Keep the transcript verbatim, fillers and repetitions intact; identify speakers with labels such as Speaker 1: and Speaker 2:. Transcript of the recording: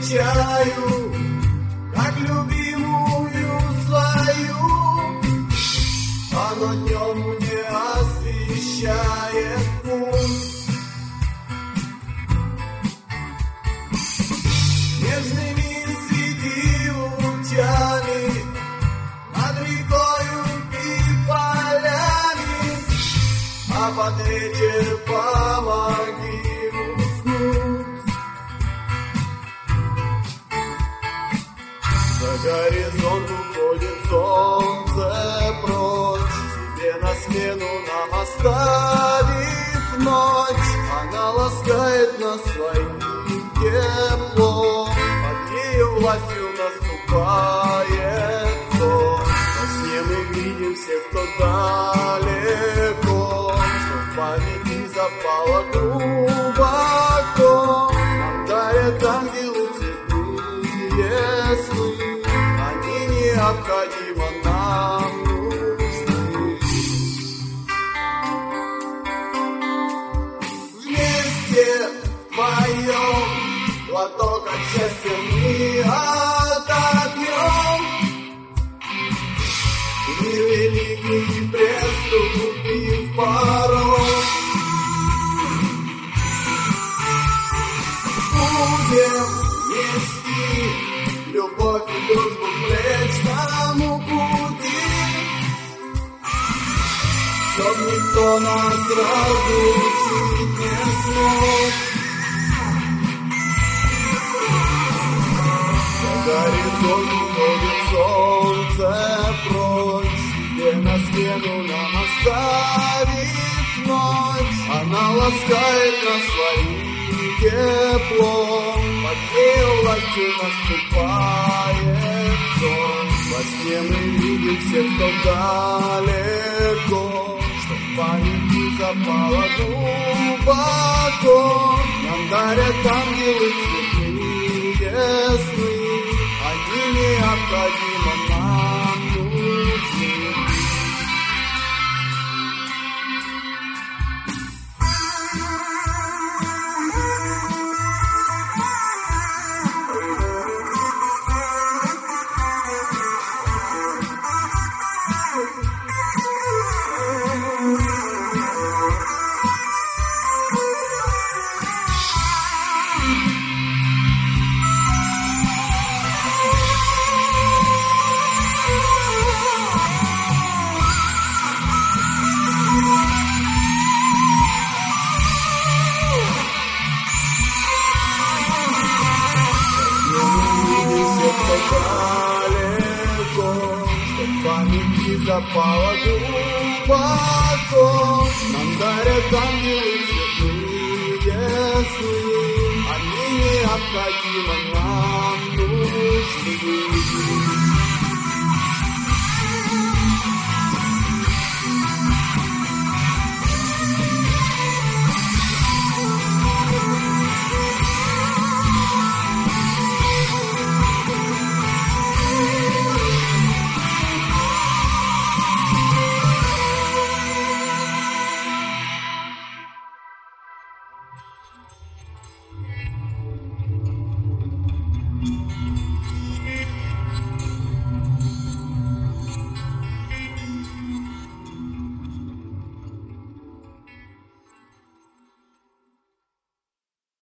Speaker 1: встречаю, как любимую свою. Оно днем мне освещает путь. Нежными среди лучами над рекою и полями, а под вечер помоги уснуть. За горизонт уходит солнце прочь, тебе на смену нам оставив ночь. Она ласкает нас своим теплом, под ее властью наступает сон. Во сне мы видим всех, кто далеко, что в памяти запало глубоко. Нам дарят ангелы цветные сны, они необходимо нам нужны. Вместе поем, глоток от счастья мы отопьем. Мир великий преступив порог, будем нести любовь и дружбу к Млечному пути, чтоб никто нас разлучить не смог. За горизонт уходит солнце прочь, тебе на смену нам оставив ночь. Она ласкает нас своим теплом, под ее властью наступает сон. Во сне мы видим всех, кто далеко, что в памяти запало глубоко. Нам дарят ангелы цветные сны, они необходимо нам нужны. Далеко, что в памяти запало глубоко. Нам дарят ангелы цветные сны, они необходимо нам нужны.